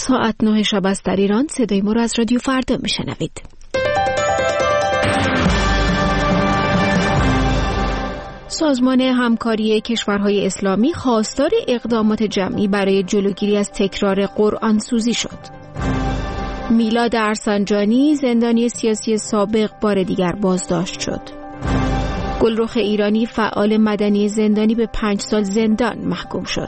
ساعت 9 شب است در ایران. صدای ما را از رادیو فردا میشنوید. سازمان همکاری کشورهای اسلامی خواستار اقدامات جمعی برای جلوگیری از تکرار قرآن سوزی شد. میلاد ارسنجانی زندانی سیاسی سابق بار دیگر بازداشت شد. گلرخ ایرانی فعال مدنی زندانی به 5 سال زندان محکوم شد.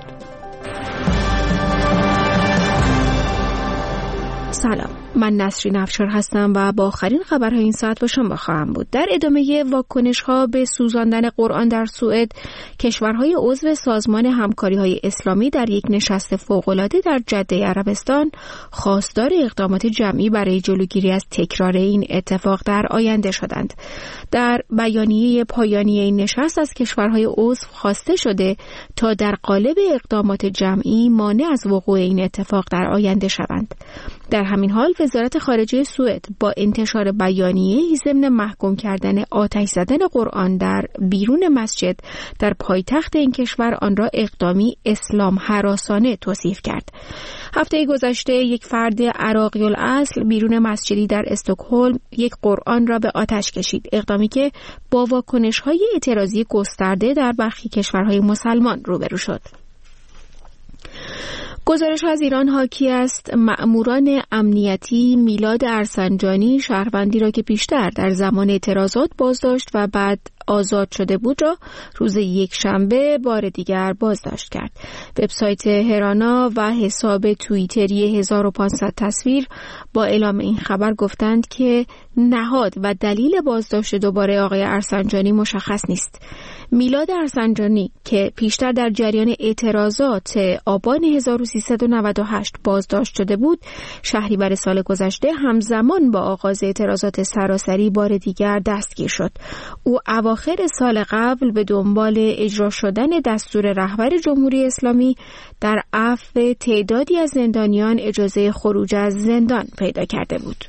سلام، من نسرین افشار هستم و با آخرین خبرهای این ساعت با شما خواهم بود. در ادامه واکنش‌ها به سوزاندن قرآن در سوئد، کشورهای عضو سازمان همکاری‌های اسلامی در یک نشست فوق‌العاده در جده عربستان خواستار اقدامات جمعی برای جلوگیری از تکرار این اتفاق در آینده شدند. در بیانیه پایانی این نشست از کشورهای عضو خواسته شده تا در قالب اقدامات جمعی مانع از وقوع این اتفاق در آینده شوند. در همین حال وزارت خارجه سوئد با انتشار بیانیه‌ای ضمن محکوم کردن آتش زدن قرآن در بیرون مسجد در پایتخت این کشور آن را اقدامی اسلام هراسانه توصیف کرد. هفته گذشته یک فرد عراقی الاصل بیرون مسجدی در استکهلم یک قرآن را به آتش کشید، اقدامی که با واکنش‌های اعتراضی گسترده در برخی کشورهای مسلمان روبرو شد. گزارش از ایران حاکی است مأموران امنیتی میلاد ارسنجانی، شهروندی را که پیشتر در زمان اعتراضات بازداشت و بعد آزاد شده بود، را روز یکشنبه بار دیگر بازداشت کرد. وبسایت هرانا و حساب توییتری 1500 تصویر با اعلام این خبر گفتند که نهاد و دلیل بازداشت دوباره آقای ارسنجانی مشخص نیست. میلاد ارسنجانی که پیشتر در جریان اعتراضات آبان 1398 بازداشت شده بود، شهریور سال گذشته همزمان با آغاز اعتراضات سراسری بار دیگر دستگیر شد. او اواخر سال قبل به دنبال اجرا شدن دستور رهبر جمهوری اسلامی در عفو تعدادی از زندانیان اجازه خروج از زندان پیدا کرده بود.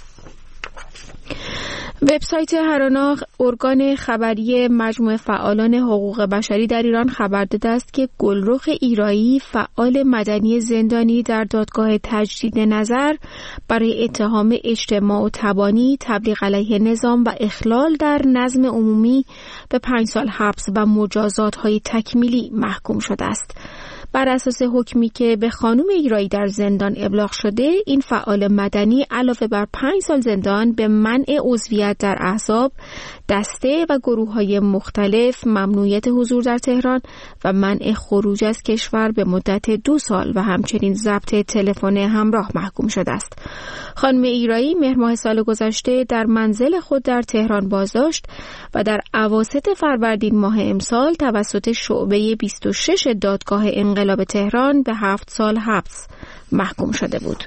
وبسایت هرانا، ارگان خبری مجموعه فعالان حقوق بشری در ایران، خبر داده است که گلرخ ایرانی فعال مدنی زندانی در دادگاه تجدید نظر برای اتهام اجتماع و تبانی، تبلیغ علیه نظام و اخلال در نظم عمومی به 5 سال حبس و مجازات‌های تکمیلی محکوم شده است. بر اساس حکمی که به خانم ایرانی در زندان ابلاغ شده، این فعال مدنی علاوه بر 5 سال زندان به منع عضویت در احزاب، دسته و گروه‌های مختلف، ممنوعیت حضور در تهران و منع خروج از کشور به مدت 2 سال و همچنین ضبط تلفن همراه محکوم شده است. خانم ایرانی مهر ماه سال گذشته در منزل خود در تهران بازداشت و در اواسط فروردین ماه امسال توسط شعبه 26 دادگاه انقلاب تهران به 7 سال حبس محکوم شده بود.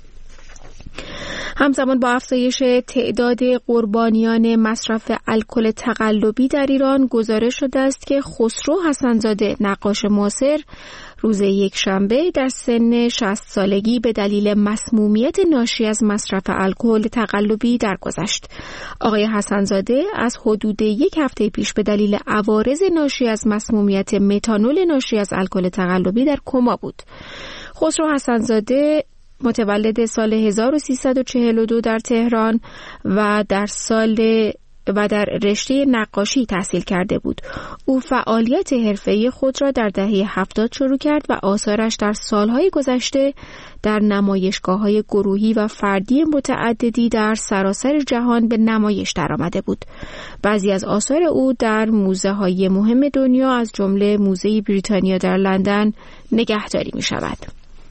همزمان با افزایش تعداد قربانیان مصرف الکل تقلبی در ایران، گزارش شده است که خسرو حسن‌زاده، نقاش معاصر، روز یکشنبه در سن 60 سالگی به دلیل مسمومیت ناشی از مصرف الکل تقلبی درگذشت. آقای حسن‌زاده از حدود 1 هفته پیش به دلیل عوارض ناشی از مسمومیت متانول ناشی از الکل تقلبی در کما بود. خسرو حسن‌زاده متولد سال 1342 در تهران و در رشته نقاشی تحصیل کرده بود. او فعالیت حرفه‌ای خود را در دهه 70 شروع کرد و آثارش در سالهای گذشته در نمایشگاه‌های گروهی و فردی متعددی در سراسر جهان به نمایش درآمده بود. بعضی از آثار او در موزه‌های مهم دنیا از جمله موزه بریتانیا در لندن نگهداری می‌شود.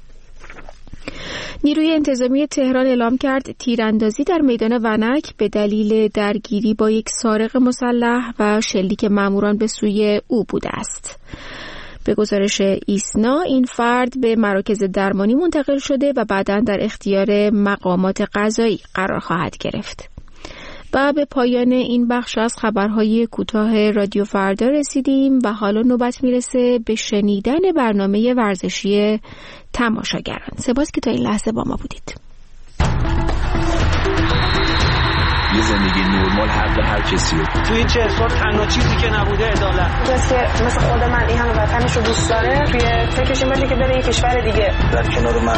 نیروی انتظامی تهران اعلام کرد تیراندازی در میدان ونک به دلیل درگیری با یک سارق مسلح و شلیک ماموران به سوی او بوده است. به گزارش ایسنا، این فرد به مراکز درمانی منتقل شده و بعداً در اختیار مقامات قضایی قرار خواهد گرفت. و به پایان این بخش از خبرهای کوتاه رادیو فردا رسیدیم و حالا نوبت میرسه به شنیدن برنامه ورزشی تماشاگران. سپاس که تا این لحظه با ما بودید. یه زندگی نرمال حق هر کسیه. توی 40 سال تنها چیزی که نبوده عدالت. مثل خود من این همه وطنشو دوست داره، توی فکرش این باشه که بره یه کشور دیگه. در کنار من